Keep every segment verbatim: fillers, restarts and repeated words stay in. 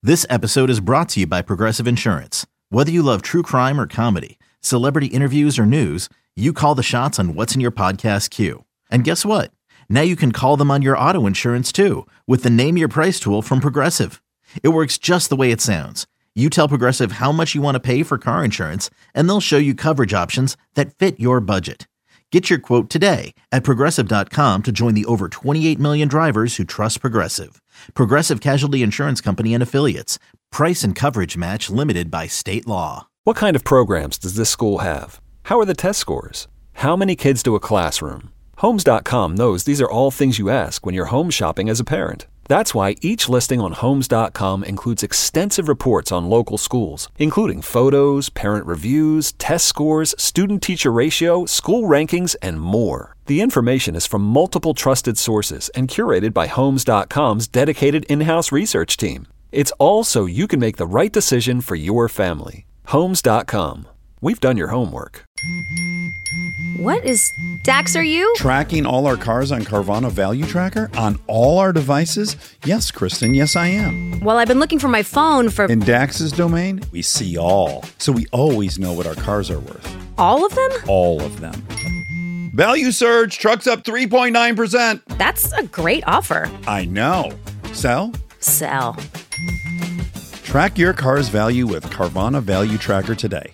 This episode is brought to you by Progressive Insurance. Whether you love true crime or comedy, celebrity interviews or news, you call the shots on what's in your podcast queue. And guess what? Now you can call them on your auto insurance too with the Name Your Price tool from Progressive. It works just the way it sounds. You tell Progressive how much you want to pay for car insurance, and they'll show you coverage options that fit your budget. Get your quote today at Progressive dot com to join the over twenty-eight million drivers who trust Progressive. Progressive Casualty Insurance Company and Affiliates. Price and coverage match limited by state law. What kind of programs does this school have? How are the test scores? How many kids to a classroom? Homes dot com knows these are all things you ask when you're home shopping as a parent. That's why each listing on Homes dot com includes extensive reports on local schools, including photos, parent reviews, test scores, student-teacher ratio, school rankings, and more. The information is from multiple trusted sources and curated by Homes dot com's dedicated in-house research team. It's all so you can make the right decision for your family. Homes dot com. We've done your homework. What is... Dax, are you? Tracking all our cars on Carvana Value Tracker on all our devices? Yes, Kristen, yes I am. Well, I've been looking for my phone for... In Dax's domain, we see all. So we always know what our cars are worth. All of them? All of them. Value surge, trucks up three point nine percent. That's a great offer. I know. Sell? Sell. Track your car's value with Carvana Value Tracker today.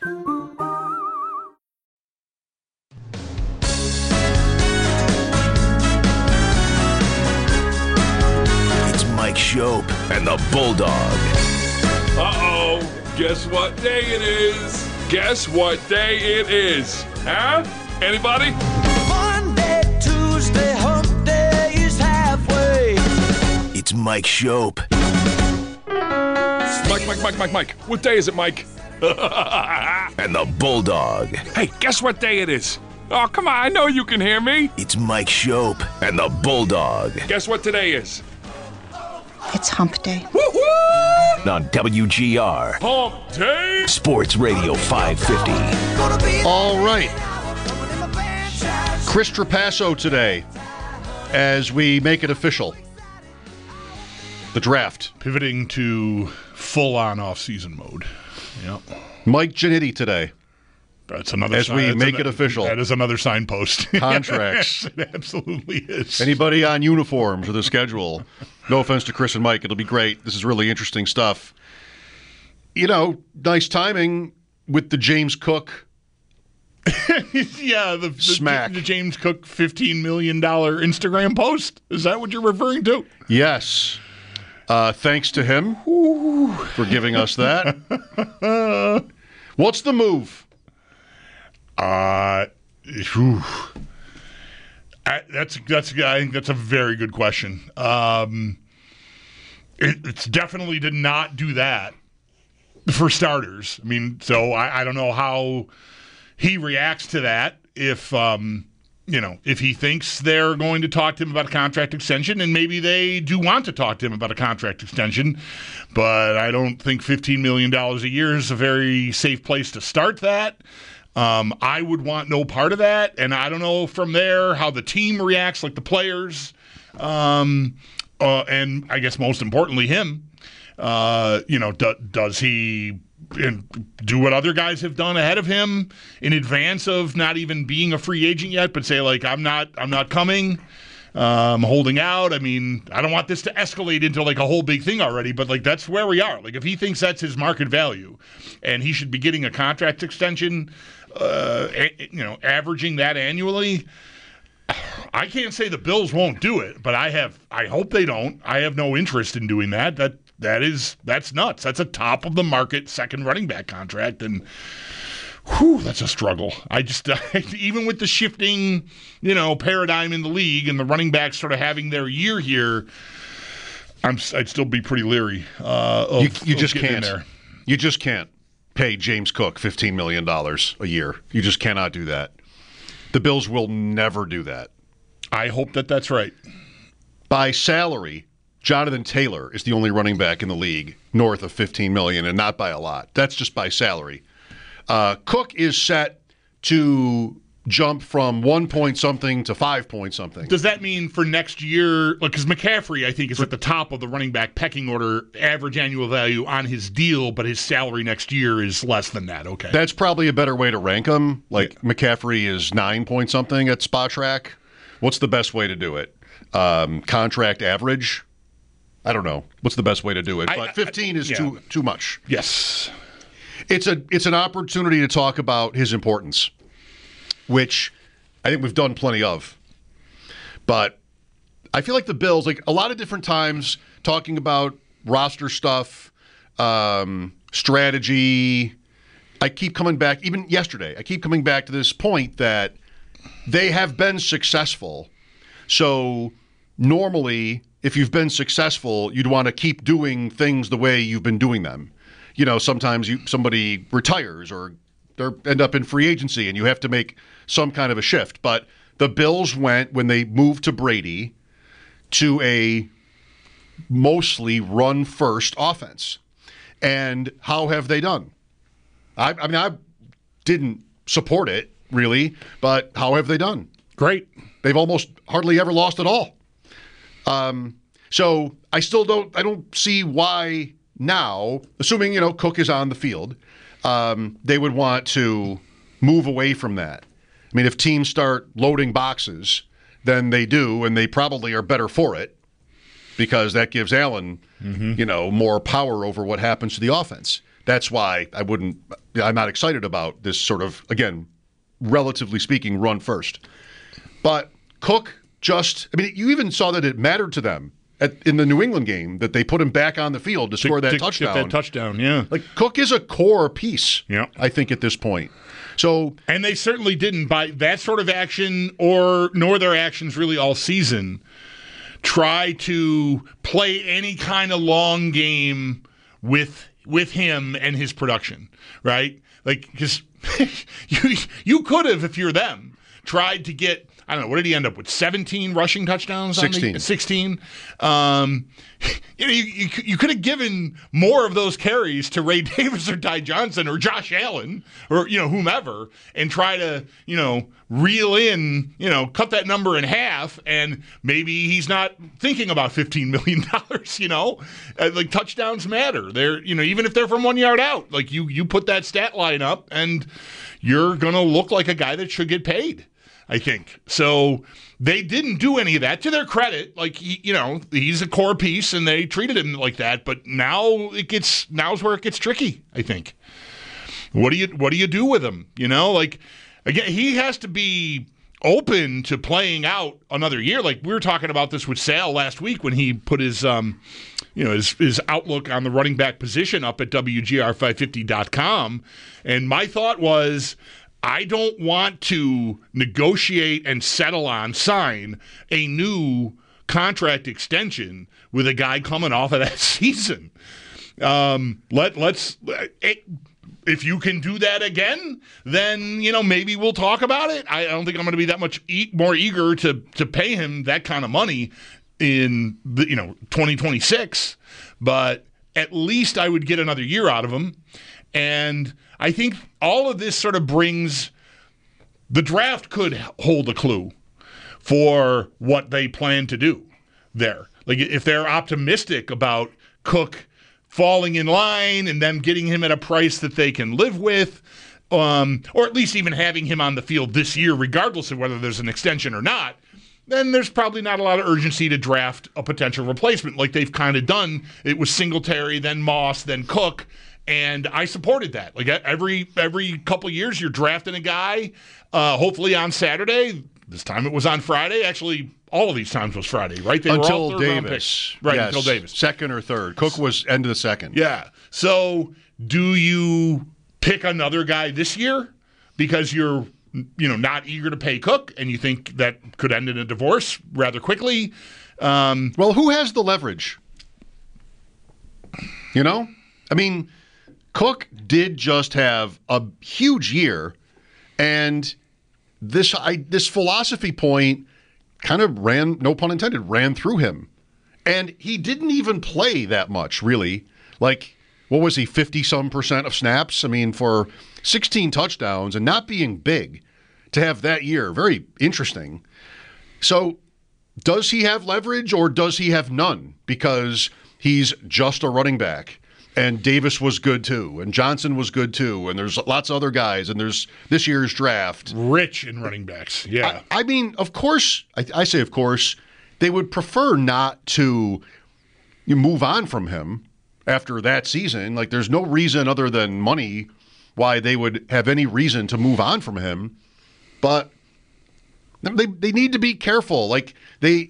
Mike Shope and the Bulldog. Uh-oh. Guess what day it is? Guess what day it is? Huh? Anybody? Monday, Tuesday, hump day is halfway. It's Mike Shope. Mike, Mike, Mike, Mike, Mike. What day is it, Mike? And the Bulldog. Hey, guess what day it is? Oh, come on. I know you can hear me. It's Mike Shope and the Bulldog. Guess what today is? It's hump day. Woo-hoo! On W G R. Hump day. Sports Radio five fifty. All right. Chris Trapasso today as we make it official. The draft. Pivoting to full-on off-season mode. Yep. Mike Giannitti today. That's another as sign, we that's make an, it official. That is another signpost. Contracts. Yes, it absolutely is. Anybody on uniforms or the schedule? No offense to Chris and Mike. It'll be great. This is really interesting stuff. You know, nice timing with the James Cook. yeah, the, the, smack. the James Cook fifteen million dollars Instagram post. Is that what you're referring to? Yes. Uh, thanks to him Ooh. for giving us that. What's the move? Uh, whew. I, that's that's I think that's a very good question. Um, it, it's definitely did not do that for starters. I mean, so I, I don't know how he reacts to that. If um, you know, if he thinks they're going to talk to him about a contract extension, and maybe they do want to talk to him about a contract extension, but I don't think fifteen million dollars a year is a very safe place to start that. Um, I would want no part of that, and I don't know from there how the team reacts, like the players, um, uh, and I guess most importantly him. Uh, you know, do, does he do what other guys have done ahead of him in advance of not even being a free agent yet, but say like I'm not, I'm not coming. Um, holding out. I mean, I don't want this to escalate into like a whole big thing already, but like that's where we are. Like if he thinks that's his market value and he should be getting a contract extension, uh, a- you know, averaging that annually, I can't say the Bills won't do it, but I have, I hope they don't. I have no interest in doing that. That, that is, that's nuts. That's a top of the market second running back contract. And whew, that's a struggle. I just, uh, even with the shifting, you know, paradigm in the league and the running backs sort of having their year here, I'm, I'd still be pretty leery. Uh, of, you you of just getting can't. in there. You just can't pay James Cook fifteen million dollars a year. You just cannot do that. The Bills will never do that. I hope that that's right. By salary, Jonathan Taylor is the only running back in the league north of fifteen million dollars, and not by a lot. That's just by salary. Uh, Cook is set to jump from one point something to five point something. Does that mean for next year, because like, McCaffrey, I think, is at the top of the running back pecking order, average annual value on his deal, but his salary next year is less than that. Okay. That's probably a better way to rank him. Like yeah. McCaffrey is nine point something at Spotrac. What's the best way to do it? Um, contract average? I don't know. What's the best way to do it? But fifteen I, I, is yeah. too too much. Yes. It's a it's an opportunity to talk about his importance, which I think we've done plenty of. But I feel like the Bills, like a lot of different times, talking about roster stuff, um, strategy, I keep coming back, even yesterday, I keep coming back to this point that they have been successful. So normally, if you've been successful, you'd want to keep doing things the way you've been doing them. You know, sometimes you, somebody retires or they end up in free agency and you have to make some kind of a shift. But the Bills went, when they moved to Brady, to a mostly run-first offense. And how have they done? I, I mean, I didn't support it, really, but how have they done? Great. They've almost hardly ever lost at all. Um, so I still don't, I don't see why now, assuming, you know, Cook is on the field, um, they would want to move away from that. I mean, if teams start loading boxes, then they do, and they probably are better for it because that gives Allen, mm-hmm. you know, more power over what happens to the offense. That's why I wouldn't, I'm not excited about this sort of, again, relatively speaking, run first. But Cook just, I mean, you even saw that it mattered to them at, in the New England game that they put him back on the field to score that to, touchdown. That touchdown, yeah. Like, Cook is a core piece, yeah. I think, at this point. So, and they certainly didn't, by that sort of action or nor their actions really all season, try to play any kind of long game with with him and his production, right? Like, because you you could have, if you're them, tried to get, I don't know, what did he end up with? seventeen rushing touchdowns? sixteen. On the, sixteen. Um, you know, you, you, you could have given more of those carries to Ray Davis or Ty Johnson or Josh Allen or, you know, whomever, and try to, you know, reel in, you know, cut that number in half, and maybe he's not thinking about fifteen million dollars, you know? Uh, like, touchdowns matter. They're, you know, even if they're from one yard out, like, you, you put that stat line up, and you're going to look like a guy that should get paid, I think. So they didn't do any of that. To their credit, like, he, you know, he's a core piece, and they treated him like that. But now it gets now's where it gets tricky, I think. What do you what do you do with him? You know, like, again, he has to be open to playing out another year. Like, we were talking about this with Sal last week when he put his um, you know, his his outlook on the running back position up at W G R five fifty dot com, and my thought was, I don't want to negotiate and settle on, sign a new contract extension with a guy coming off of that season. Um, let let's it, if you can do that again, then, you know, maybe we'll talk about it. I don't think I'm going to be that much e- more eager to to pay him that kind of money in the, you know, twenty twenty-six, but at least I would get another year out of him. And I think all of this sort of brings, the draft could hold a clue for what they plan to do there. Like, if they're optimistic about Cook falling in line and them getting him at a price that they can live with, um, or at least even having him on the field this year, regardless of whether there's an extension or not, then there's probably not a lot of urgency to draft a potential replacement like they've kind of done. It was Singletary, then Moss, then Cook. And I supported that. Like, every every couple of years, you're drafting a guy, uh, hopefully on Saturday. This time it was on Friday. Actually, all of these times was Friday, right? They until were all Davis. Right, yes. until Davis. Second or third. Cook was end of the second. Yeah. So do you pick another guy this year because you're, you know, not eager to pay Cook and you think that could end in a divorce rather quickly? Um, well, who has the leverage? You know? I mean, Cook did just have a huge year, and this I, this philosophy point kind of ran, no pun intended, ran through him. And he didn't even play that much, really. Like, what was he, fifty-some percent of snaps? I mean, for sixteen touchdowns and not being big, to have that year. Very interesting. So does he have leverage or does he have none? Because he's just a running back. And Davis was good too, and Johnson was good too, and there's lots of other guys, and there's this year's draft. Rich in running backs, yeah. I, I mean, of course, I, I say of course, they would prefer not to move on from him after that season. Like, there's no reason other than money why they would have any reason to move on from him. But they they need to be careful. Like, they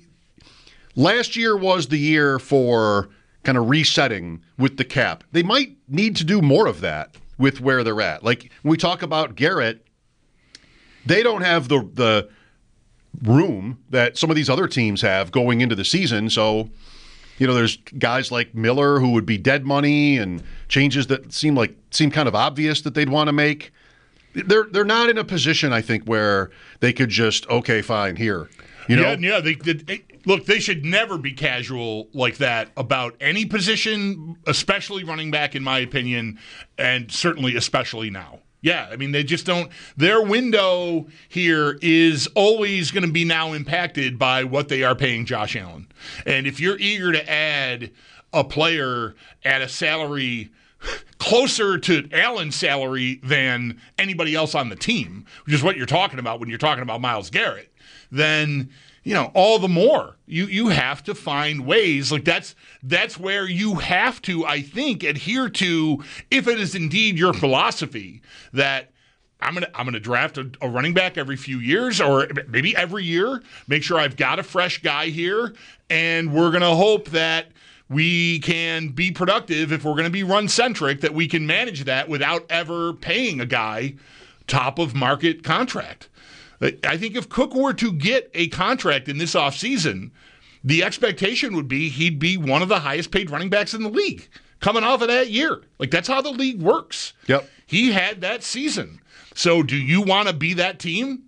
last year was the year for kind of resetting with the cap. They might need to do more of that with where they're at. Like, when we talk about Garrett, they don't have the the room that some of these other teams have going into the season. So, you know, there's guys like Miller who would be dead money and changes that seem like seem kind of obvious that they'd want to make. They're they're not in a position, I think, where they could just, okay, fine, here. You know? Yeah, yeah. They, they, look, they should never be casual like that about any position, especially running back, in my opinion, and certainly especially now. Yeah, I mean, they just don't – their window here is always going to be now impacted by what they are paying Josh Allen. And if you're eager to add a player at a salary closer to Allen's salary than anybody else on the team, which is what you're talking about when you're talking about Myles Garrett, then, you know, all the more you you have to find ways. Like, that's that's where you have to, I think, adhere to, if it is indeed your philosophy that I'm gonna I'm gonna draft a, a running back every few years or maybe every year, make sure I've got a fresh guy here, and we're gonna hope that we can be productive. If we're gonna be run centric, that we can manage that without ever paying a guy top of market contract. I think if Cook were to get a contract in this offseason, the expectation would be he'd be one of the highest paid running backs in the league coming off of that year. Like, that's how the league works. Yep. He had that season. So do you want to be that team?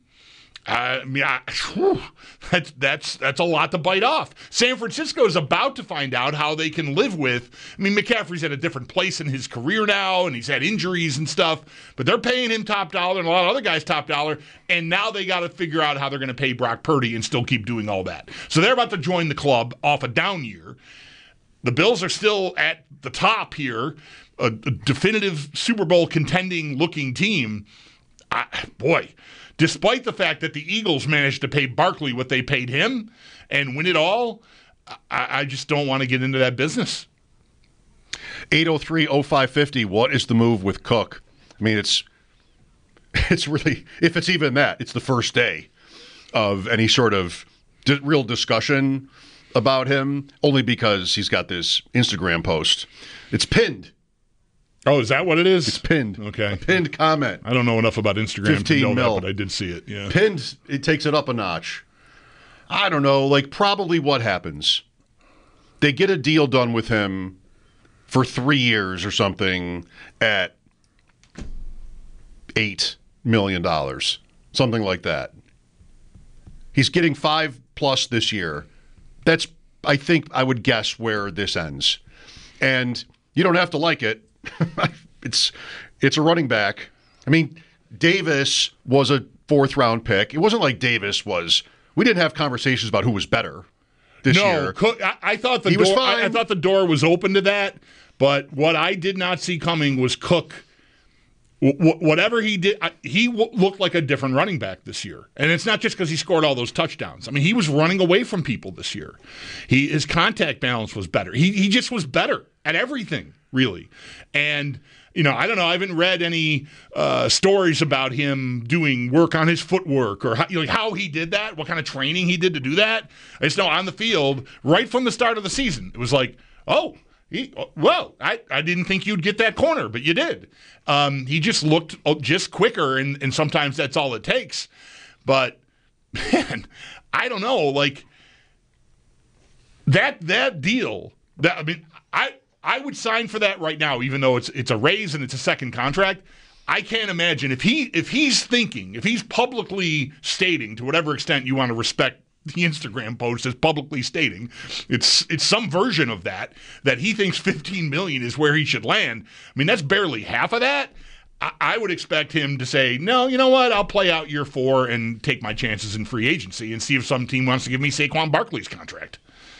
I mean, I, whew, that's that's that's a lot to bite off. San Francisco is about to find out how they can live with. I mean, McCaffrey's at a different place in his career now, and he's had injuries and stuff. But they're paying him top dollar, and a lot of other guys top dollar. And now they got to figure out how they're going to pay Brock Purdy and still keep doing all that. So they're about to join the club off a down year. The Bills are still at the top here, a, a definitive Super Bowl contending looking team. I, boy. Despite the fact that the Eagles managed to pay Barkley what they paid him and win it all, I, I just don't want to get into that business. eight oh three oh five fifty, what is the move with Cook? I mean, it's it's really, if it's even that, it's the first day of any sort of di- real discussion about him, only because he's got this Instagram post. It's pinned. Oh, is that what it is? It's pinned. Okay. A pinned comment. I don't know enough about Instagram to know mil. that, but I did see it. Yeah. Pinned, it takes it up a notch. I don't know, like probably what happens. They get a deal done with him for three years or something at eight million dollars, something like that. He's getting five plus this year. That's, I think, I would guess where this ends. And you don't have to like it. it's it's a running back. I mean, Davis was a fourth round pick. It wasn't like Davis was. We didn't have conversations about who was better this no, year. Cook, I, I thought the he door. was fine. I, I thought the door was open to that. But what I did not see coming was Cook. W- whatever he did, I, he w- looked like a different running back this year. And it's not just because he scored all those touchdowns. I mean, he was running away from people this year. He his contact balance was better. He he just was better at everything, really. And, you know, I don't know. I haven't read any uh, stories about him doing work on his footwork or how, you know, how he did that, what kind of training he did to do that. I just know on the field, right from the start of the season, it was like, oh, he, well, I, I didn't think you'd get that corner, but you did. Um, he just looked just quicker, and, and sometimes that's all it takes. But, man, I don't know. Like, that that deal, that I mean, I – I would sign for that right now, even though it's it's a raise and it's a second contract. I can't imagine if he if he's thinking, if he's publicly stating, to whatever extent you want to respect the Instagram post as publicly stating, it's it's some version of that, that he thinks fifteen million dollars is where he should land. I mean, that's barely half of that. I, I would expect him to say, no, you know what? I'll play out year four and take my chances in free agency and see if some team wants to give me Saquon Barkley's contract.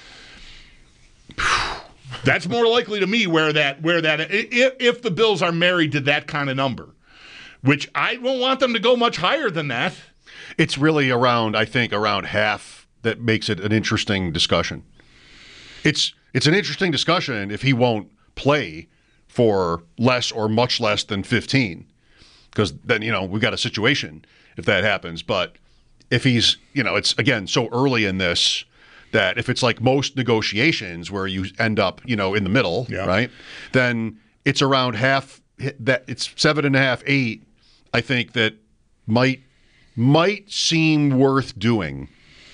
That's more likely to me where that where that if, if the Bills are married to that kind of number, which I don't want them to go much higher than that. It's really around, I think, around half that makes it an interesting discussion. It's it's an interesting discussion if he won't play for less or much less than fifteen, because then, you know, we've got a situation if that happens. But if he's, you know, it's, again, so early in this that if it's like most negotiations where you end up, you know, in the middle, yeah. right, then it's around half, that it's seven and a half, eight, I think that might might seem worth doing.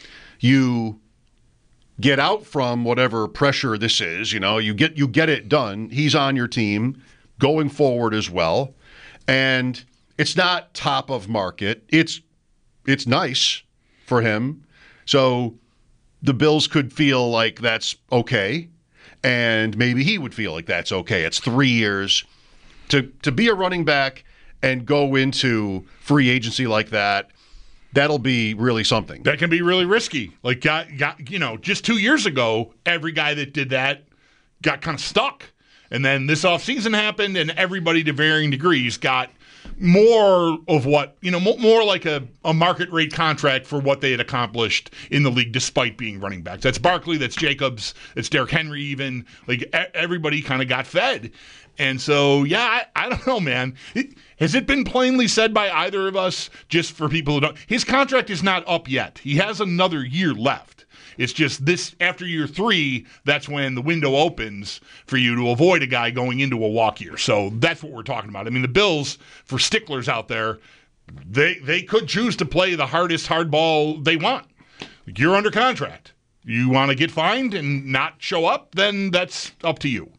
You get out from whatever pressure this is, you know, you get you get it done. He's on your team going forward as well. And it's not top of market. It's it's nice for him. So the Bills could feel like that's okay, and maybe he would feel like that's okay. It's three years to to be a running back and go into free agency like that. That'll be really something. That can be really risky. Like, got, got you know, just two years ago, every guy that did that got kind of stuck. And then this offseason happened, and everybody to varying degrees got more of what, you know, more like a, a market rate contract for what they had accomplished in the league despite being running backs. That's Barkley, that's Jacobs, that's Derrick Henry even. Like, everybody kind of got fed. And so, yeah, I, I don't know, man. It, has it been plainly said by either of us, just for people who don't? His contract is not up yet. He has another year left. It's just this, after year three, that's when the window opens for you to avoid a guy going into a walk year. So that's what we're talking about. I mean, the Bills, for sticklers out there, they they could choose to play the hardest hardball they want. Like, you're under contract. You want to get fined and not show up, then that's up to you.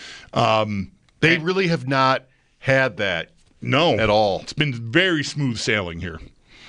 Um, they really have not had that no, at all. It's been very smooth sailing here.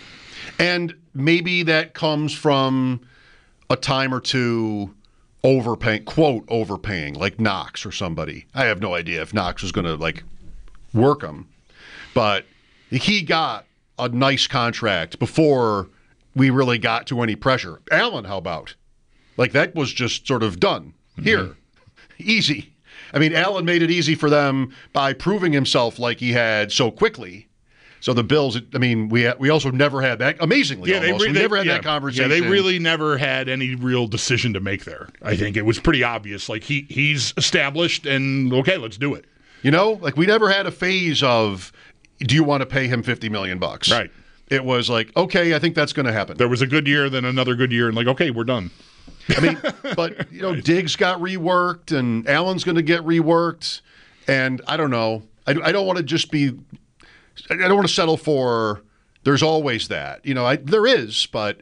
And maybe that comes from a time or two overpaying, quote, overpaying, like Knox or somebody. I have no idea if Knox was going to, like, work him. But he got a nice contract before we really got to any pressure. Allen, how about? Like, that was just sort of done. Here. Mm-hmm. Easy. I mean, Allen made it easy for them by proving himself like he had so quickly. So the Bills, I mean, we we also never had that, amazingly yeah, almost. They, we they, never had yeah, that conversation. Yeah, they really never had any real decision to make there. I think it was pretty obvious. Like, he he's established, and okay, let's do it. You know, like, we never had a phase of, do you want to pay him fifty million bucks? Right. It was like, okay, I think that's going to happen. There was a good year, then another good year, and like, okay, we're done. I mean, but, you know, Diggs got reworked, and Allen's going to get reworked, and I don't know. I, I don't want to just be, I don't want to settle for, there's always that. You know, I, there is, but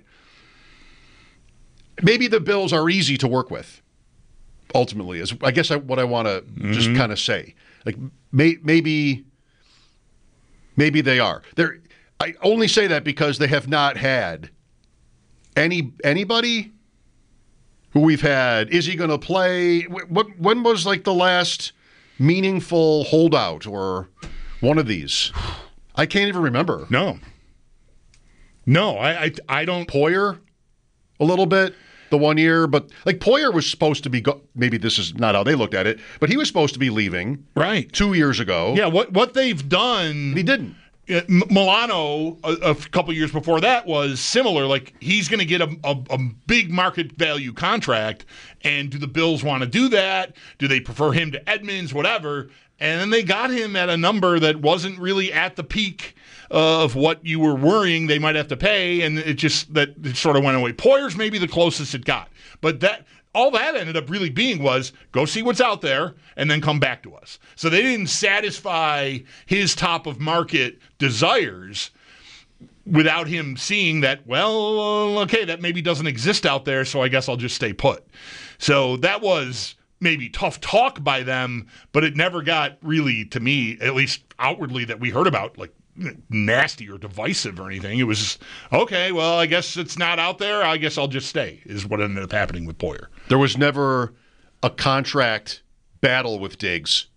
maybe the Bills are easy to work with, ultimately, is I guess I, what I want to mm-hmm. just kind of say. Like, may, maybe, maybe they are. They're, I only say that because they have not had any anybody who we've had. Is he going to play? What? When was, like, the last meaningful holdout or one of these? I can't even remember. No. No, I I, I don't. Poyer, a little bit, the one year. But, like, Poyer was supposed to be, go- maybe this is not how they looked at it, but he was supposed to be leaving. Right. Two years ago. Yeah, what, what they've done. He didn't. Milano, a, a couple years before that, was similar. Like, he's going to get a, a, a big market value contract, and do the Bills want to do that? Do they prefer him to Edmonds, whatever? And then they got him at a number that wasn't really at the peak of what you were worrying they might have to pay, and it just that it sort of went away. Poyer's maybe the closest it got, but that all that ended up really being was go see what's out there and then come back to us. So they didn't satisfy his top of market desires without him seeing that, well, okay, that maybe doesn't exist out there, so I guess I'll just stay put. So that was maybe tough talk by them, but it never got really, to me, at least outwardly, that we heard about, like, nasty or divisive or anything. It was just, okay, well, I guess it's not out there. I guess I'll just stay, is what ended up happening with Poyer. There was never a contract battle with Diggs.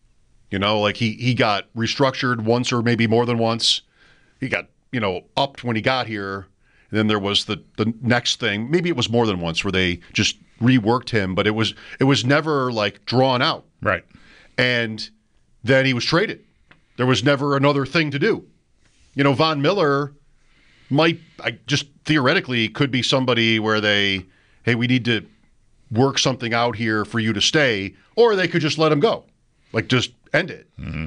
You know, like he, he got restructured once or maybe more than once. He got, you know, upped when he got here. And then there was the, the next thing. Maybe it was more than once where they just reworked him, but it was it was never like drawn out. Right. And then he was traded. There was never another thing to do. You know, Von Miller might, I just theoretically could be somebody where they, hey, we need to work something out here for you to stay, or they could just let him go. Like just end it. Mm-hmm.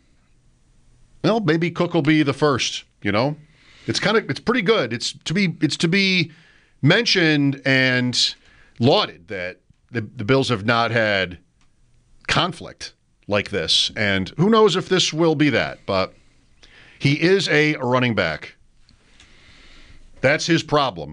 Well, maybe Cook will be the first, you know? It's kind of, it's pretty good. It's to be, it's to be mentioned and lauded that the, the Bills have not had conflict like this. And who knows if this will be that, but he is a running back. That's his problem.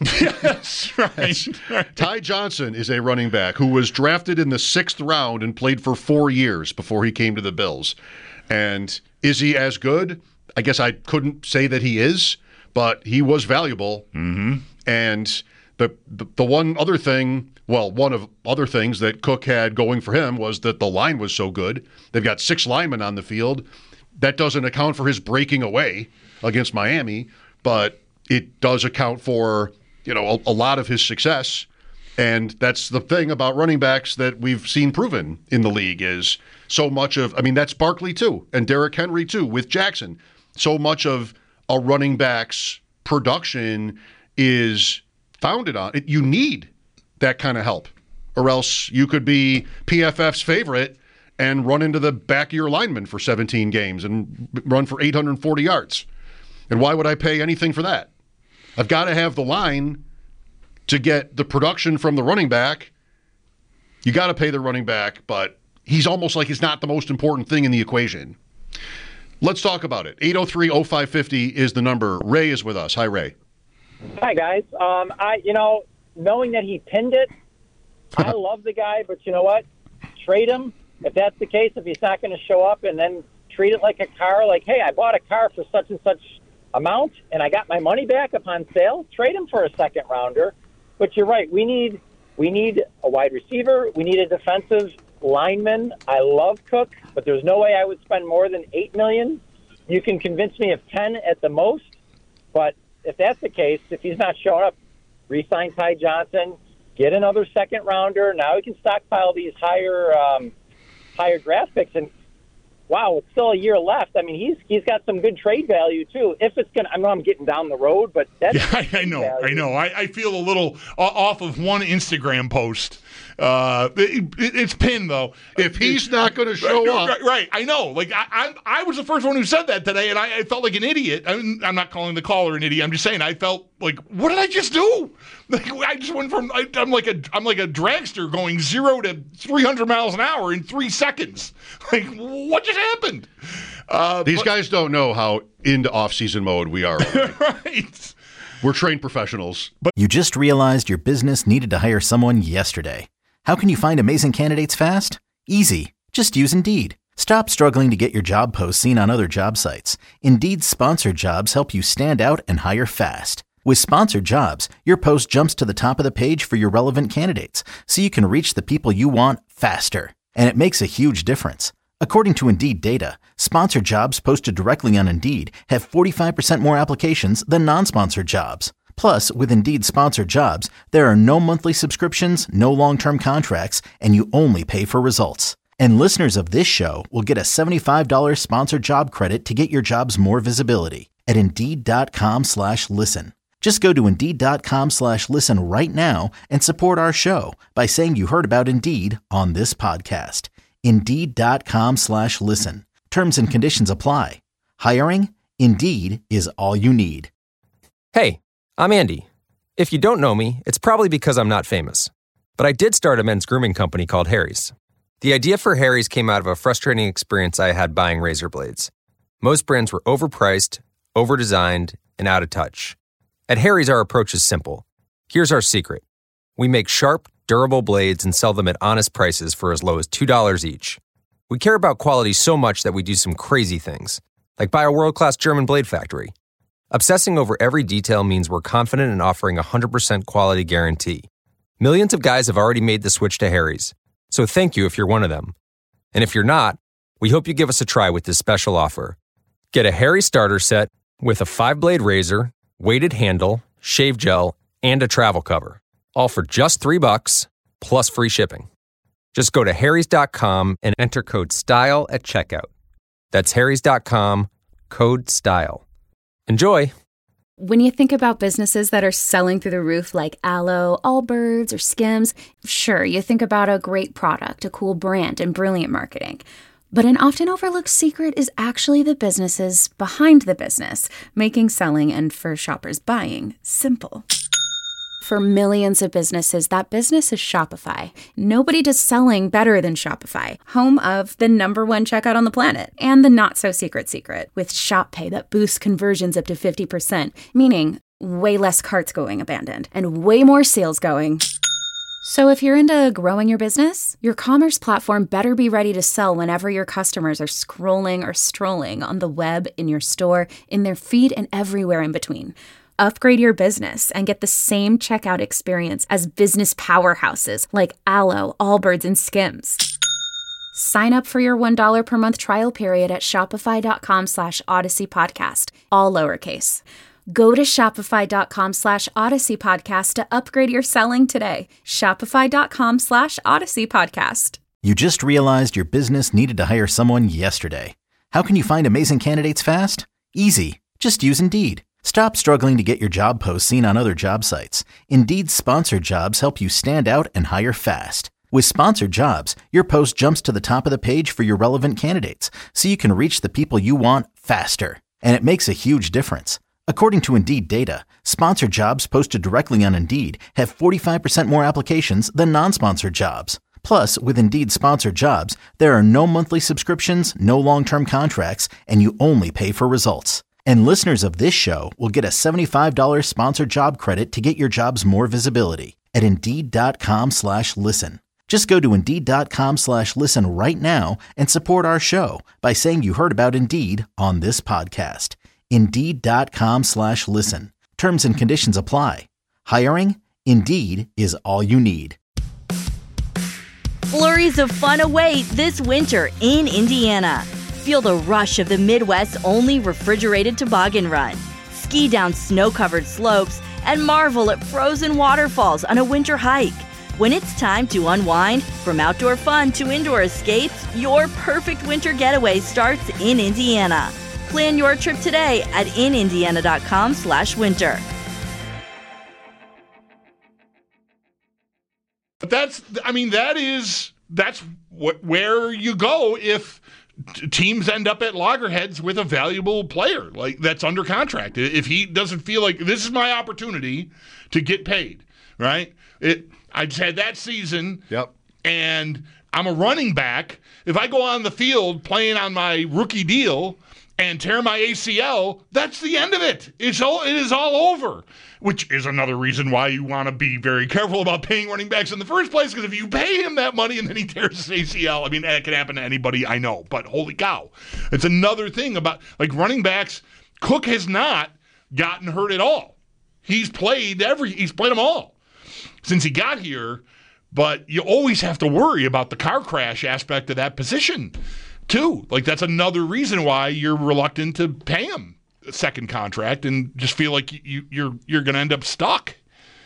Yes, right. Ty Johnson is a running back who was drafted in the sixth round and played for four years before he came to the Bills. And is he as good? I guess I couldn't say that he is, but he was valuable. Mm-hmm. And the, the the one other thing, well, one of other things that Cook had going for him was that the line was so good. They've got six linemen on the field. That doesn't account for his breaking away against Miami, but it does account for, you know, a, a lot of his success. And that's the thing about running backs that we've seen proven in the league is so much of, I mean, that's Barkley too, and Derrick Henry too, with Jackson. So much of a running back's production is founded on it. You need that kind of help, or else you could be P F F's favorite and run into the back of your lineman for seventeen games and run for eight hundred forty yards. And why would I pay anything for that? I've got to have the line to get the production from the running back. You got to pay the running back, but he's almost like he's not the most important thing in the equation. Let's talk about it. eight oh three oh five fifty is the number. Ray is with us. Hi, Ray. Hi, guys. Um, I, you know, knowing that he pinned it, I love the guy, but you know what? Trade him. If that's the case, if he's not going to show up, and then treat it like a car, like, hey, I bought a car for such and such amount, and I got my money back upon sale, trade him for a second rounder. But you're right. We need we need a wide receiver. We need a defensive lineman. I love Cook, but there's no way I would spend more than eight million dollars. You can convince me of ten at the most, but if that's the case, if he's not showing up, re-sign Ty Johnson, get another second rounder. Now we can stockpile these higher um, higher draft picks. And wow, it's still a year left. I mean, he's he's got some good trade value too. If it's gonna, I know I'm getting down the road, but that's yeah, I, I know, value. I know. I, I feel a little off of one Instagram post. Uh, it, it, it's pinned though. If he's not going to show right, up, right, right? I know. Like I, I, I was the first one who said that today, and I, I felt like an idiot. I'm, I'm not calling the caller an idiot. I'm just saying I felt like, what did I just do? Like I just went from I, I'm like a I'm like a dragster going zero to three hundred miles an hour in three seconds. Like what just happened? Uh, These but, guys don't know how into off-season mode we are. Right. We're trained professionals. But you just realized your business needed to hire someone yesterday. How can you find amazing candidates fast? Easy. Just use Indeed. Stop struggling to get your job posts seen on other job sites. Indeed's sponsored jobs help you stand out and hire fast. With sponsored jobs, your post jumps to the top of the page for your relevant candidates, so you can reach the people you want faster. And it makes a huge difference. According to Indeed data, sponsored jobs posted directly on Indeed have forty-five percent more applications than non-sponsored jobs. Plus, with Indeed sponsored jobs, there are no monthly subscriptions, no long-term contracts, and you only pay for results. And listeners of this show will get a seventy-five dollars sponsored job credit to get your jobs more visibility at Indeed.com slash listen. Just go to Indeed.com slash listen right now and support our show by saying you heard about Indeed on this podcast. Indeed.com slash listen. Terms and conditions apply. Hiring? Indeed is all you need. Hey, I'm Andy. If you don't know me, it's probably because I'm not famous. But I did start a men's grooming company called Harry's. The idea for Harry's came out of a frustrating experience I had buying razor blades. Most brands were overpriced, overdesigned, and out of touch. At Harry's, our approach is simple. Here's our secret. We make sharp, durable blades and sell them at honest prices for as low as two dollars each. We care about quality so much that we do some crazy things, like buy a world-class German blade factory. Obsessing over every detail means we're confident in offering a one hundred percent quality guarantee. Millions of guys have already made the switch to Harry's, so thank you if you're one of them. And if you're not, We hope you give us a try with this special offer. Get a Harry's starter set with a five-blade razor, weighted handle, shave gel, and a travel cover. All for just three bucks, plus free shipping. Just go to harrys dot com and enter code STYLE at checkout. That's harrys dot com, code STYLE. Enjoy! When you think about businesses that are selling through the roof like Aloe, Allbirds, or Skims, sure, you think about a great product, a cool brand, and brilliant marketing. But an often overlooked secret is actually the businesses behind the business, making selling and for shoppers buying simple. For millions of businesses, that business is Shopify. Nobody does selling better than Shopify, home of the number one checkout on the planet, and the not-so-secret secret, with Shop Pay that boosts conversions up to fifty percent, meaning way less carts going abandoned, and way more sales going. So if you're into growing your business, your commerce platform better be ready to sell whenever your customers are scrolling or strolling on the web, in your store, in their feed, and everywhere in between. Upgrade your business and get the same checkout experience as business powerhouses like Aloe, Allbirds, and Skims. Sign up for your one dollar per month trial period at shopify.com slash Odyssey Podcast, all lowercase. Go to shopify.com slash Odyssey Podcast to upgrade your selling today. Shopify.com slash Odyssey Podcast. You just realized your business needed to hire someone yesterday. How can you find amazing candidates fast? Easy. Just use Indeed. Stop struggling to get your job posts seen on other job sites. Indeed's sponsored jobs help you stand out and hire fast. With sponsored jobs, your post jumps to the top of the page for your relevant candidates, so you can reach the people you want faster. And it makes a huge difference. According to Indeed data, sponsored jobs posted directly on Indeed have forty-five percent more applications than non-sponsored jobs. Plus, with Indeed sponsored jobs, there are no monthly subscriptions, no long-term contracts, and you only pay for results. And listeners of this show will get a seventy-five dollars sponsored job credit to get your jobs more visibility at Indeed.com slash listen. Just go to Indeed.com slash listen right now and support our show by saying you heard about Indeed on this podcast. Indeed.com slash listen. Terms and conditions apply. Hiring? Indeed is all you need. Flurries of fun await this winter in Indiana. Feel the rush of the Midwest's only refrigerated toboggan run. Ski down snow-covered slopes and marvel at frozen waterfalls on a winter hike. When it's time to unwind, from outdoor fun to indoor escapes, your perfect winter getaway starts in Indiana. Plan your trip today at inindiana.com slash winter. But that's, I mean, that is, that's what, where you go if t- teams end up at loggerheads with a valuable player like that's under contract. If he doesn't feel like this is my opportunity to get paid, right? It, I just had that season. Yep. And I'm a running back. If I go on the field playing on my rookie deal and tear my A C L, that's the end of it. It's all, it is all over, which is another reason why you want to be very careful about paying running backs in the first place, because if you pay him that money and then he tears his A C L, I mean, that can happen to anybody, I know, but holy cow. It's another thing about, like, running backs. Cook has not gotten hurt at all. He's played every, he's played them all since he got here, but you always have to worry about the car crash aspect of that position too. Like, that's another reason why you're reluctant to pay him a second contract and just feel like you, you're you're going to end up stuck.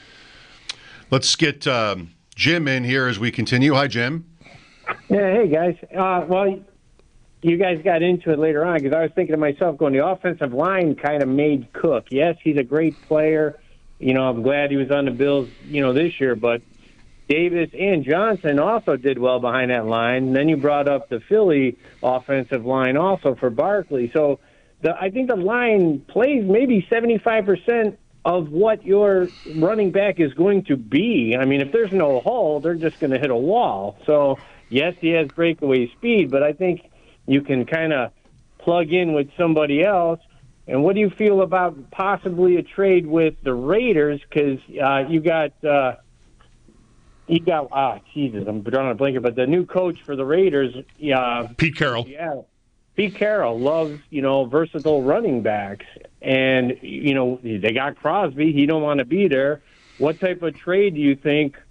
Let's get um, Jim in here as we continue. Hi, Jim. Yeah, hey, guys. Uh, well, you guys got into it later on because I was thinking to myself, going, the offensive line kind of made Cook. Yes, he's a great player. You know, I'm glad he was on the Bills, you know, this year, but Davis and Johnson also did well behind that line. And then you brought up the Philly offensive line also for Barkley. So the, I think the line plays maybe seventy-five percent of what your running back is going to be. I mean, if there's no hole, they're just going to hit a wall. So, yes, he has breakaway speed, but I think you can kind of plug in with somebody else. And what do you feel about possibly a trade with the Raiders? Because uh, you got uh, – You got ah Jesus, I'm drawing a blanket, but the new coach for the Raiders, yeah, Pete Carroll. Yeah, Pete Carroll loves you know versatile running backs, and you know they got Crosby. He don't want to be there. What type of trade do you think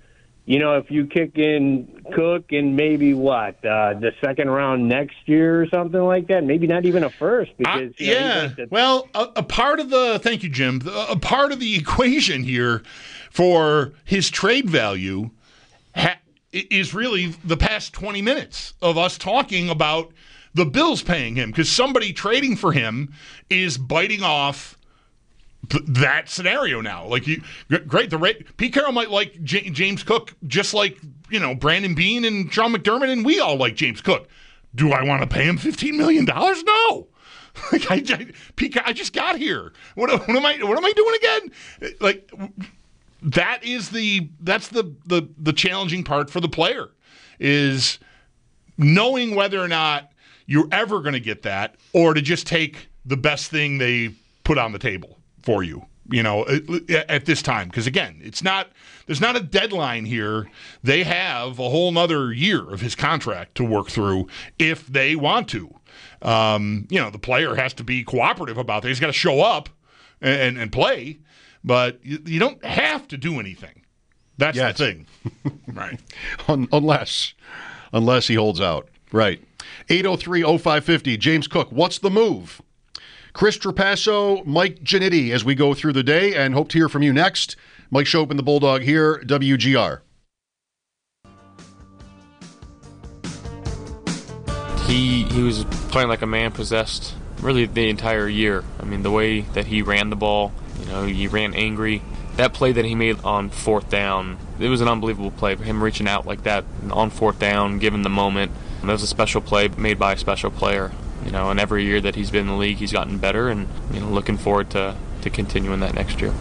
you know, if you kick in Cook in maybe what uh, the second round next year or something like that, maybe not even a first. Because uh, you know, yeah, to- well, a, a part of the thank you, Jim. A part of the equation here for his trade value ha- is really the past twenty minutes of us talking about the Bills paying him, because somebody trading for him is biting off th- that scenario now. Like, you, great, the rate, Pete Carroll might like J- James Cook just like, you know, Brandon Beane and Sean McDermott, and we all like James Cook. Do I want to pay him fifteen million dollars? No. Like, I, I, Pete, I just got here. What, what am I? What am I doing again? Like, that is the that's the the the challenging part for the player, is knowing whether or not you're ever going to get that, or to just take the best thing they put on the table for you, you know, at, at this time. Because, again, it's not there's not a deadline here. They have a whole nother year of his contract to work through if they want to. Um, you know, the player has to be cooperative about that. He's got to show up and, and play, but you, you don't have to do anything. That's Yet. the thing. Right. Un- unless, unless he holds out. Right. eight oh three oh five five oh. James Cook, what's the move? Chris Trapasso, Mike Giannitti as we go through the day, and hope to hear from you next. Mike Schopp and the Bulldog here, W G R. He he was playing like a man possessed really the entire year. I mean, the way that he ran the ball, you know, he ran angry. That play that he made on fourth down, it was an unbelievable play for him, reaching out like that on fourth down, given the moment. That was a special play made by a special player. You know, and every year that he's been in the league, he's gotten better, and, you know, looking forward to, to continuing that next year.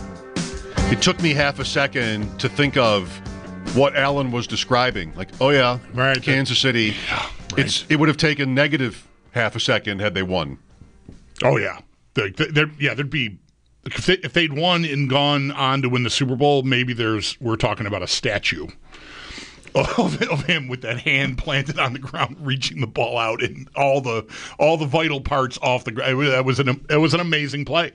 It took me half a second to think of what Alan was describing. Like, oh yeah, right, Kansas City. Yeah, right. It's it would have taken negative half a second had they won. Oh yeah, there, there, yeah, there'd be if, they, if they'd won and gone on to win the Super Bowl, maybe there's we're talking about a statue of, of him with that hand planted on the ground, reaching the ball out, and all the all the vital parts off the ground. That was an it was an amazing play.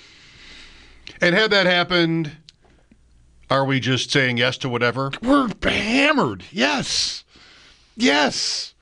And had that happened, are we just saying yes to whatever? We're hammered. Yes, yes.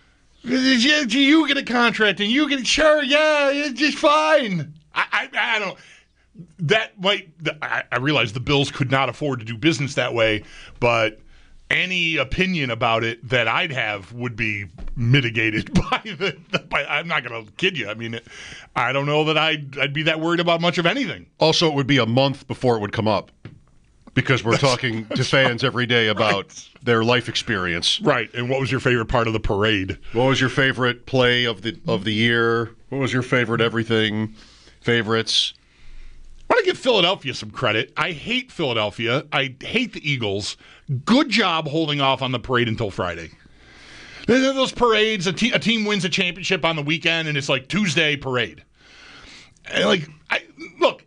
You get a contract, and you get sure, yeah, it's just fine. I, I, I don't. That might. I, I realize the Bills could not afford to do business that way, but any opinion about it that I'd have would be mitigated by the. By, I'm not going to kid you. I mean, I don't know that I'd I'd be that worried about much of anything. Also, it would be a month before it would come up, because we're talking to fans every day about right. their life experience. Right. And what was your favorite part of the parade? What was your favorite play of the of the year? What was your favorite everything? Favorites? I want to give Philadelphia some credit. I hate Philadelphia. I hate the Eagles. Good job holding off on the parade until Friday. Those parades, a, te- a team wins a championship on the weekend, and it's like Tuesday parade. And like, I, look,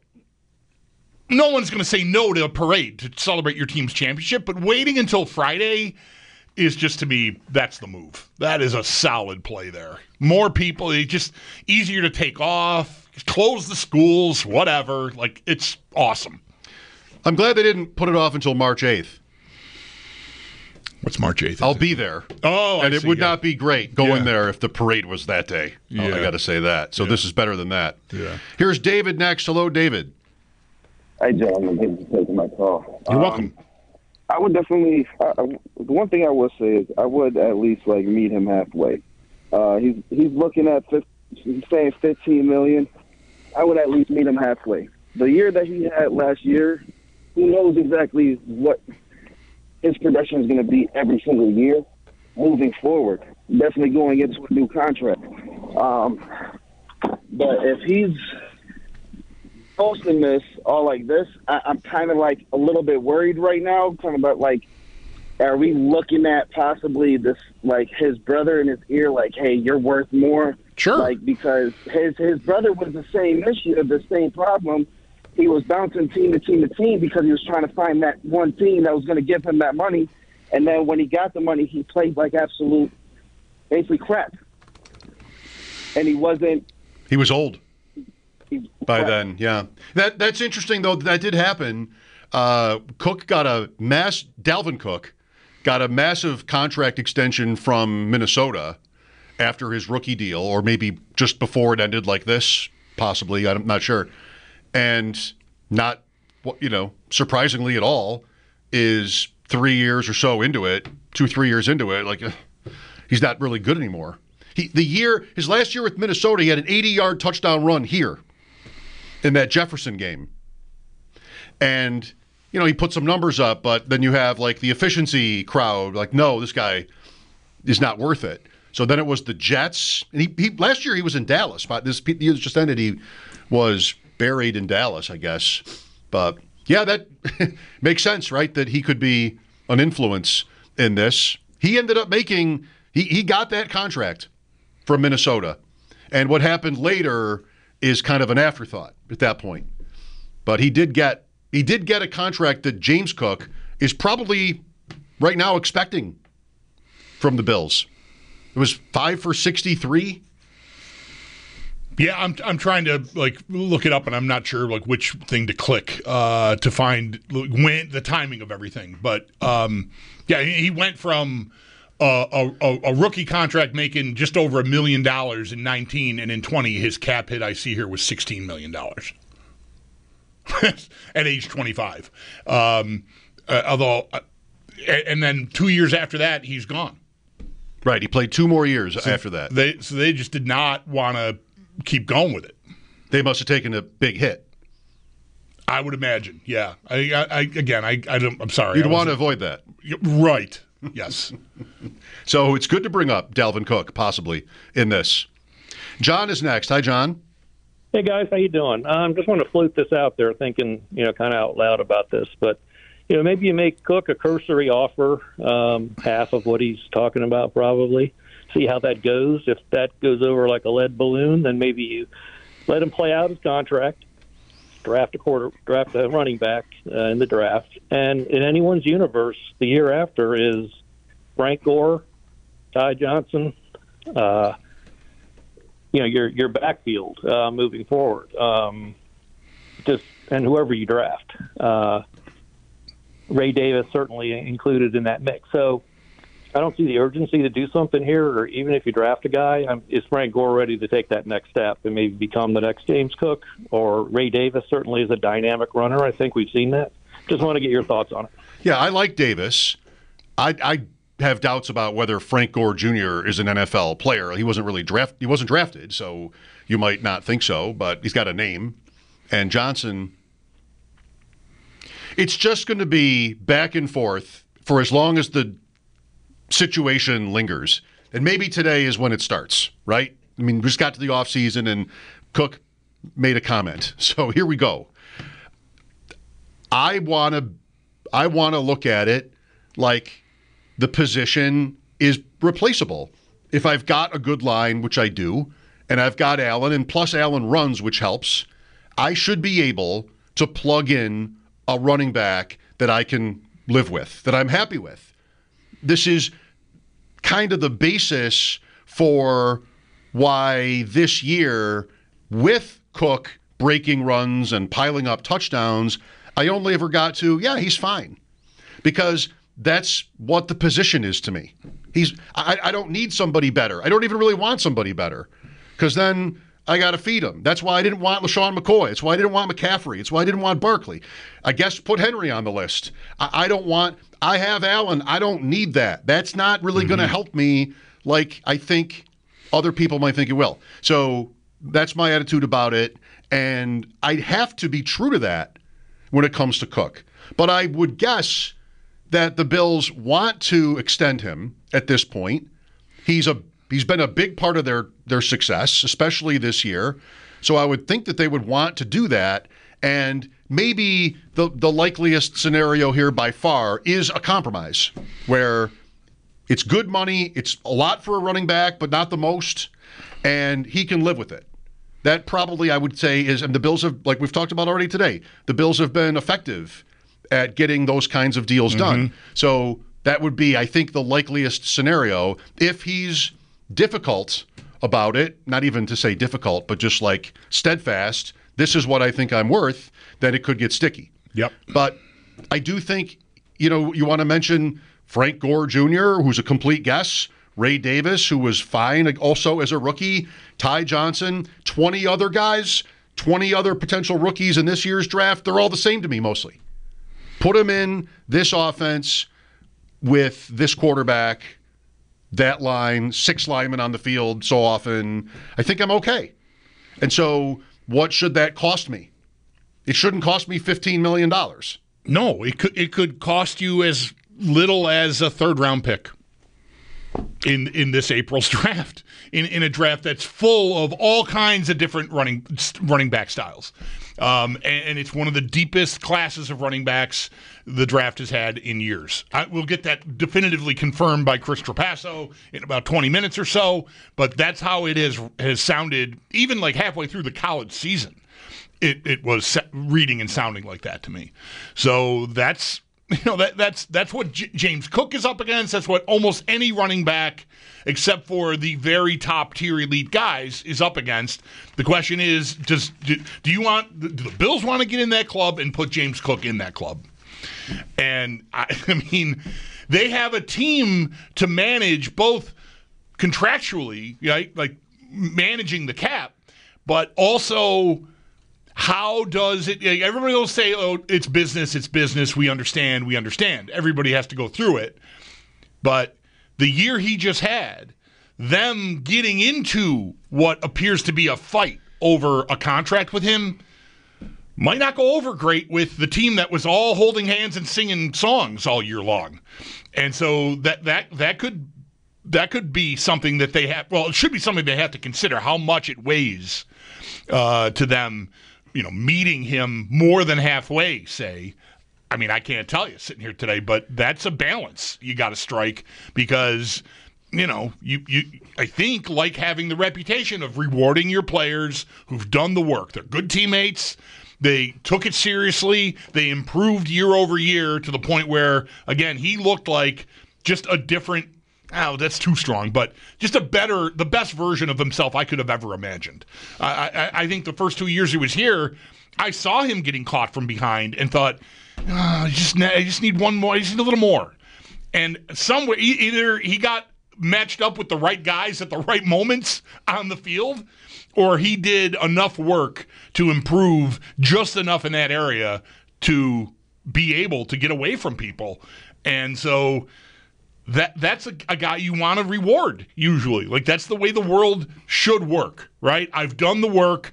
no one's going to say no to a parade to celebrate your team's championship, but waiting until Friday is just, to me, that's the move. That is a solid play there. More people, it's just easier to take off, close the schools, whatever. Like, it's awesome. I'm glad they didn't put it off until March eighth. What's March eighth? I'll be there. Oh, And I it see, would yeah. not be great going Yeah. there if the parade was that day. Yeah. Oh, I got to say that. So Yeah. this is better than that. Yeah. Here's David next. Hello, David. Hi, gentlemen. Thank you for taking my call. You're um, welcome. I would definitely. Uh, the one thing I would say is I would at least like meet him halfway. Uh, he's he's looking at fifteen, he's saying fifteen million. I would at least meet him halfway. The year that he had last year, who knows exactly what his production is going to be every single year moving forward. Definitely going into a new contract. Um, but if he's posting this all like this, I, I'm kind of like a little bit worried right now. Talking about like, are we looking at possibly this like his brother in his ear, like, hey, you're worth more? Sure. Like because his his brother was the same issue, the same problem. He was bouncing team to team to team because he was trying to find that one team that was going to give him that money. And then when he got the money, he played like absolute, basically crap. And he wasn't. He was old he, by right. then, yeah. That That's interesting, though. That did happen. Uh, Cook got a mass, Dalvin Cook got a massive contract extension from Minnesota after his rookie deal, or maybe just before it ended like this, possibly. I'm not sure. And not, you know, surprisingly at all, is three years or so into it, two, three years into it, like, uh, he's not really good anymore. He, the year, his last year with Minnesota, he had an eighty-yard touchdown run here in that Jefferson game. And, you know, he put some numbers up, but then you have, like, the efficiency crowd, like, no, this guy is not worth it. So then it was the Jets. And he, he last year he was in Dallas. But this year just ended, he was buried in Dallas, I guess. But, yeah, that makes sense, right, that he could be an influence in this. He ended up making – he he got that contract from Minnesota. And what happened later is kind of an afterthought at that point. But he did get he did get a contract that James Cook is probably right now expecting from the Bills. It was five for sixty-three. Yeah, I'm I'm trying to like look it up, and I'm not sure like which thing to click uh, to find when the timing of everything. But um, yeah, he went from a, a, a rookie contract making just over a million dollars in nineteen, and in twenty, his cap hit I see here was sixteen million dollars at age twenty-five. Um, uh, although, uh, and then two years after that, he's gone. Right, he played two more years so after that. They so they just did not want to keep going with it. They must have taken a big hit. I would imagine. Yeah. I, I, I again, I, I don't. I'm sorry. You'd want to avoid that, right? Yes. So it's good to bring up Dalvin Cook possibly in this. John is next. Hi, John. Hey guys, how you doing? I um, just want to float this out there, thinking you know kind of out loud about this, but. You know, maybe you make Cook a cursory offer, um, half of what he's talking about probably. See how that goes. If that goes over like a lead balloon, then maybe you let him play out his contract, draft a quarter, draft a running back uh, in the draft. And in anyone's universe, the year after is Frank Gore, Ty Johnson, uh, you know, your your backfield uh, moving forward. Um, just and whoever you draft. Uh, Ray Davis certainly included in that mix. So I don't see the urgency to do something here, or even if you draft a guy, um, is Frank Gore ready to take that next step and maybe become the next James Cook? Or Ray Davis certainly is a dynamic runner. I think we've seen that. Just want to get your thoughts on it. Yeah, I like Davis. I, I have doubts about whether Frank Gore Junior is an N F L player. He wasn't really draft. He wasn't drafted, so you might not think so, but he's got a name. And Johnson... It's just going to be back and forth for as long as the situation lingers. And maybe today is when it starts, right? I mean, we just got to the offseason and Cook made a comment. So here we go. I want to I want to look at it like the position is replaceable. If I've got a good line, which I do, and I've got Allen, and plus Allen runs, which helps, I should be able to plug in a running back that I can live with, that I'm happy with. This is kind of the basis for why this year, with Cook breaking runs and piling up touchdowns, I only ever got to, yeah, he's fine. Because that's what the position is to me. He's I, I don't need somebody better. I don't even really want somebody better. Because then I got to feed him. That's why I didn't want LaShawn McCoy. It's why I didn't want McCaffrey. It's why I didn't want Barkley. I guess put Henry on the list. I, I don't want – I have Allen. I don't need that. That's not really mm-hmm. going to help me like I think other people might think it will. So that's my attitude about it, and I have to be true to that when it comes to Cook. But I would guess that the Bills want to extend him at this point. He's a He's been a big part of their, their success, especially this year. So I would think that they would want to do that. And maybe the, the likeliest scenario here by far is a compromise where it's good money, it's a lot for a running back, but not the most, and he can live with it. That probably, I would say, is, and the Bills have, like we've talked about already today, the Bills have been effective at getting those kinds of deals mm-hmm. done. So that would be, I think, the likeliest scenario if he's difficult about it, not even to say difficult, but just like steadfast, this is what I think I'm worth, then it could get sticky. Yep. But I do think, you know, you want to mention Frank Gore Junior, who's a complete guess. Ray Davis, who was fine also as a rookie. Ty Johnson, twenty other guys, twenty other potential rookies in this year's draft. They're all the same to me mostly. Put them in this offense with this quarterback, that line, six linemen on the field so often. I think I'm okay. And so what should that cost me? It shouldn't cost me fifteen million dollars. No, it could it could cost you as little as a third round pick in in this April's draft. In in a draft that's full of all kinds of different running running back styles. Um, and, and it's one of the deepest classes of running backs the draft has had in years. I, we'll get that definitively confirmed by Chris Trapasso in about twenty minutes or so, but that's how it is, has sounded even like halfway through the college season. It it was reading and sounding like that to me. So that's you know that that's that's what J- James Cook is up against. That's what almost any running back, except for the very top tier elite guys, is up against. The question is, does do, do you want do the Bills want to get in that club and put James Cook in that club? And I, I mean, they have a team to manage both contractually, right, like managing the cap, but also. How does it, everybody will say, oh, it's business, it's business, we understand, we understand. Everybody has to go through it. But the year he just had, them getting into what appears to be a fight over a contract with him might not go over great with the team that was all holding hands and singing songs all year long. And so that that that could that could be something that they have, well, it should be something they have to consider, how much it weighs uh, to them. You know, meeting him more than halfway, say. I mean, I can't tell you sitting here today, but that's a balance you got to strike because, you know, you, you I think like having the reputation of rewarding your players who've done the work. They're good teammates. They took it seriously. They improved year over year to the point where, again, he looked like just a different Oh, that's too strong, but just a better, the best version of himself I could have ever imagined. I, I, I think the first two years he was here, I saw him getting caught from behind and thought, oh, I just, I just need one more, I just need a little more. And somewhere, either he got matched up with the right guys at the right moments on the field, or he did enough work to improve just enough in that area to be able to get away from people. And so... That that's a, a guy you want to reward, usually. Like, that's the way the world should work, right? I've done the work.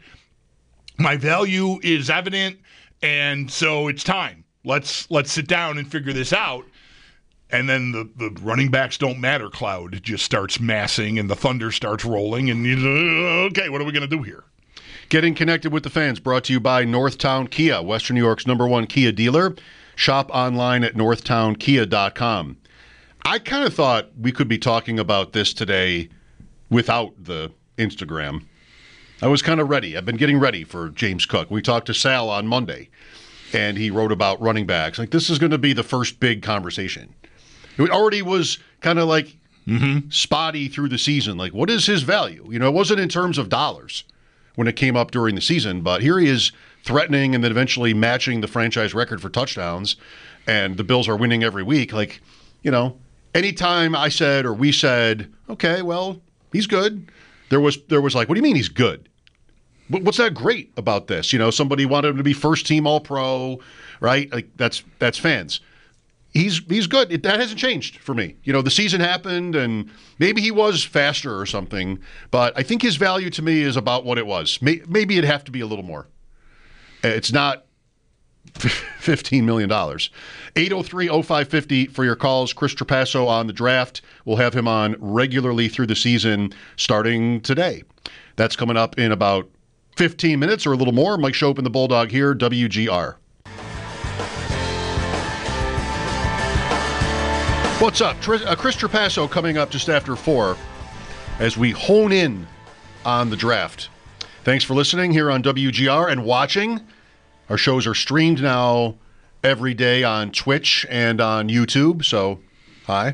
My value is evident, and so it's time. Let's let's sit down and figure this out. And then the, the running backs don't matter cloud just starts massing, and the thunder starts rolling, and you okay, what are we going to do here? Getting connected with the fans brought to you by Northtown Kia, Western New York's number one Kia dealer. Shop online at northtown kia dot com. I kind of thought we could be talking about this today without the Instagram. I was kind of ready. I've been getting ready for James Cook. We talked to Sal on Monday, and he wrote about running backs. Like, this is going to be the first big conversation. It already was kind of like mm-hmm. spotty through the season. Like, what is his value? You know, it wasn't in terms of dollars when it came up during the season, but here he is threatening and then eventually matching the franchise record for touchdowns, and the Bills are winning every week. Like, you know, anytime I said or we said, okay, well, he's good, there was there was like, what do you mean he's good? What's that great about this? You know, somebody wanted him to be first team All-Pro, right? Like, that's that's fans. He's he's good. It, that hasn't changed for me. You know, the season happened, and maybe he was faster or something, but I think his value to me is about what it was. Maybe it'd have to be a little more. It's not fifteen million dollars. eight oh three oh five five oh for your calls. Chris Trapasso on the draft. We'll have him on regularly through the season starting today. That's coming up in about fifteen minutes or a little more. Mike Schopp and the Bulldog here, W G R. What's up? Chris Trapasso coming up just after four as we hone in on the draft. Thanks for listening here on W G R and watching. Our shows are streamed now every day on Twitch and on YouTube, so hi.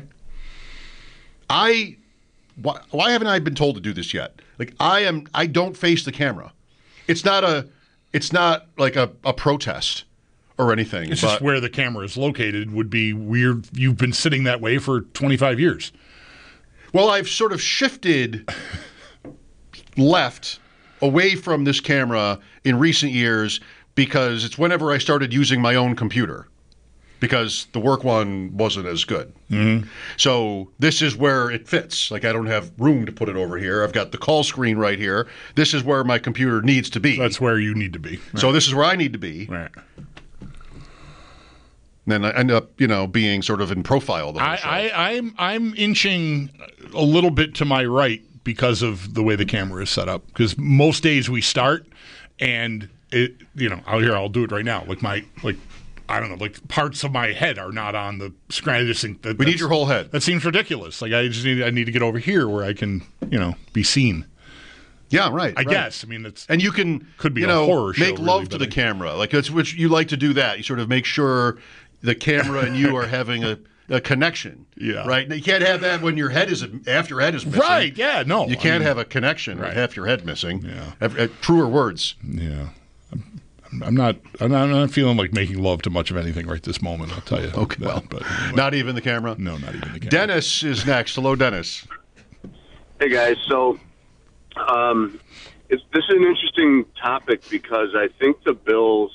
I why, why haven't I been told to do this yet? Like, I am I don't face the camera. It's not a it's not like a, a protest or anything. It's but, just where the camera is located would be weird. You've been sitting that way for twenty-five years. Well, I've sort of shifted left away from this camera in recent years because it's whenever I started using my own computer because the work one wasn't as good. Mm-hmm. So this is where it fits. Like I don't have room to put it over here. I've got the call screen right here. This is where my computer needs to be. That's where you need to be. Right. So this is where I need to be. Right. Then I end up, you know, being sort of in profile the whole I, show. I, I'm I'm inching a little bit to my right because of the way the camera is set up. Because most days we start, and it, you know, out here I'll do it right now. Like my like, I don't know, like parts of my head are not on the screen. I just think that we need your whole head. That seems ridiculous. Like I just need I need to get over here where I can, you know, be seen. Yeah, right. I right. guess. I mean, it's and you can could be you a know, horror show. Make love really, to the I, camera, like that's which you like to do. That you sort of make sure the camera and you are having a, a connection. Yeah. Right. You can't have that when your head is half your head is missing. Right. Yeah. No. You can't I mean, have a connection right. with half your head missing. Yeah. Have, have truer words. Yeah. I'm, I'm not. I'm not, I'm not feeling like making love to much of anything right this moment. I'll tell you. Okay. That, Well, but anyway. not even the camera. No, not even the camera. Dennis is next. Hello, Dennis. Hey guys. So, um, it's, this is an interesting topic because I think the Bills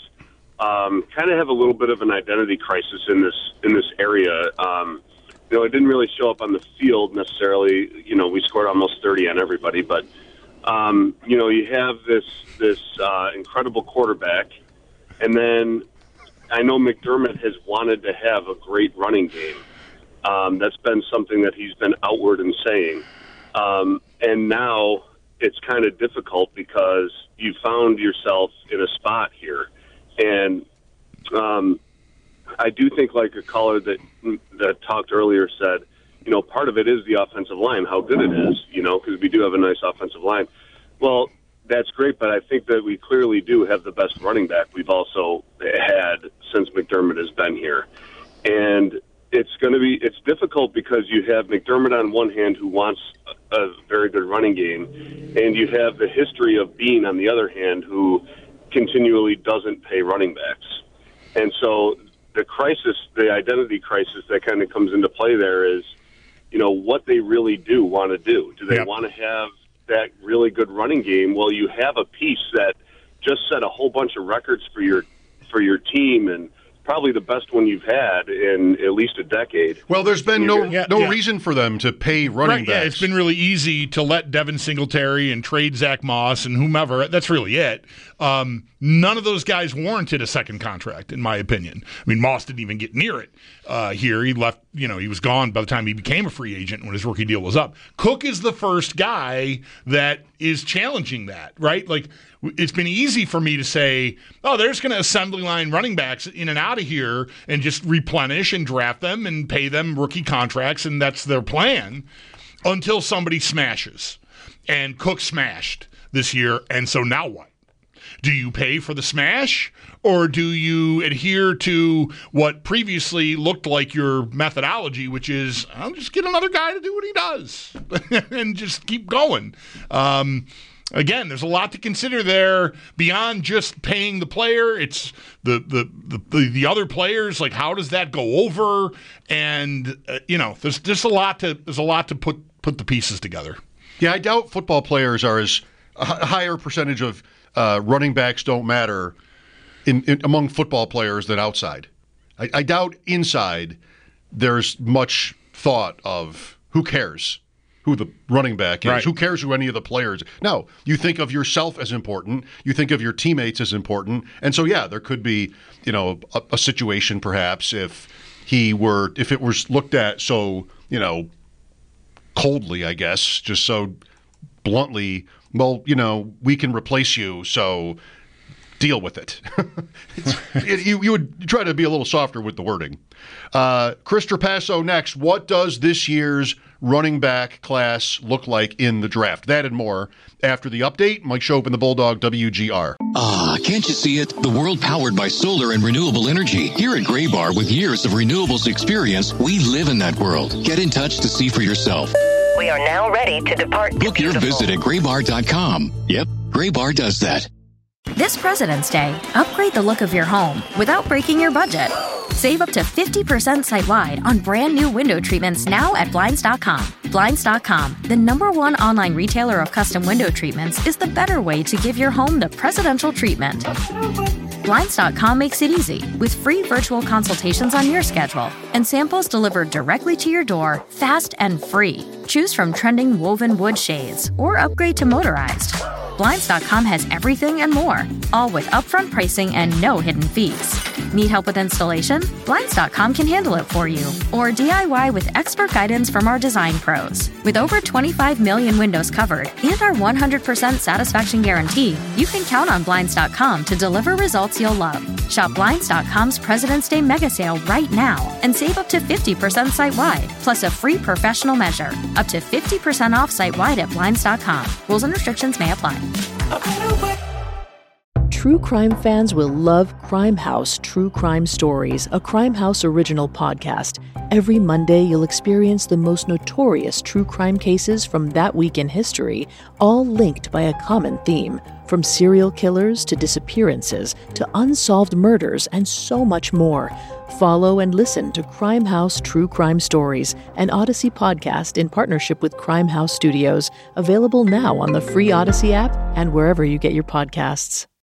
um, kind of have a little bit of an identity crisis in this in this area. Um, you know, it didn't really show up on the field necessarily. You know, we scored almost thirty on everybody, but um, you know, you have this this uh, incredible quarterback, and then I know McDermott has wanted to have a great running game. Um, that's been something that he's been outward in saying, um, and now it's kind of difficult because you found yourself in a spot here. And um, I do think, like a caller that that talked earlier said, you know, part of it is the offensive line, how good it is, you know, because we do have a nice offensive line. Well, that's great, but I think that we clearly do have the best running back we've also had since McDermott has been here. And it's going to be it's difficult because you have McDermott on one hand who wants a very good running game, and you have the history of Bean on the other hand who continually doesn't pay running backs. And so the crisis, the identity crisis that kind of comes into play there is, you know, what they really do want to do. Do they Yep. want to have that really good running game? Well, you have a piece that just set a whole bunch of records for your for your team and probably the best one you've had in at least a decade. Well, there's been no Yeah, no yeah. reason for them to pay running Right, backs. yeah, it's been really easy to let Devin Singletary and trade Zach Moss and whomever. That's really it. Um, none of those guys warranted a second contract, in my opinion. I mean, Moss didn't even get near it uh, here. He left, you know, he was gone by the time he became a free agent when his rookie deal was up. Cook is the first guy that is challenging that, right? Like, it's been easy for me to say, oh, they're just going to assembly line running backs in and out of here and just replenish and draft them and pay them rookie contracts, and that's their plan until somebody smashes. And Cook smashed this year, and so now what? Do you pay for the smash, or do you adhere to what previously looked like your methodology, which is, I'll just get another guy to do what he does and just keep going? Um, Again, there's a lot to consider there beyond just paying the player. It's the the the, the other players. Like, how does that go over? And uh, you know, there's just a lot to there's a lot to put put the pieces together. Yeah, I doubt football players are as a h- higher percentage of uh, running backs don't matter in, in among football players than outside. I, I doubt inside there's much thought of who cares who the running back is. Right. Who cares who any of the players? No, you think of yourself as important. You think of your teammates as important. And so, yeah, there could be, you know, a, a situation perhaps if he were, if it was looked at so, you know, coldly, I guess, just so bluntly, well, you know, we can replace you, so deal with it. it you, you would try to be a little softer with the wording. Uh, Chris Trapasso next. What does this year's running back class look like in the draft? That and more after the update. Mike Shope and the Bulldog, W G R. Ah, can't you see it? The world powered by solar and renewable energy. Here at Graybar, with years of renewables experience, we live in that world. Get in touch to see for yourself. We are now ready to depart. Book your visit at graybar dot com. Yep, Graybar does that. This President's Day, upgrade the look of your home without breaking your budget. Save up to fifty percent site-wide on brand new window treatments now at Blinds dot com. Blinds dot com, the number one online retailer of custom window treatments, is the better way to give your home the presidential treatment. Blinds dot com makes it easy with free virtual consultations on your schedule and samples delivered directly to your door, fast and free. Choose from trending woven wood shades or upgrade to motorized. Blinds dot com has everything and more, all with upfront pricing and no hidden fees. Need help with installation? Blinds dot com can handle it for you. Or D I Y with expert guidance from our design pros. With over twenty-five million windows covered and our one hundred percent satisfaction guarantee, you can count on Blinds dot com to deliver results you'll love. Shop Blinds dot com's President's Day mega sale right now and save up to fifty percent site-wide, plus a free professional measure. Up to fifty percent off site-wide at Blinds dot com. Rules and restrictions may apply. True crime fans will love Crime House True Crime Stories, a Crime House original podcast. Every Monday, you'll experience the most notorious true crime cases from that week in history, all linked by a common theme. From serial killers to disappearances to unsolved murders and so much more. Follow and listen to Crime House True Crime Stories, an Odyssey podcast in partnership with Crime House Studios, available now on the free Odyssey app and wherever you get your podcasts.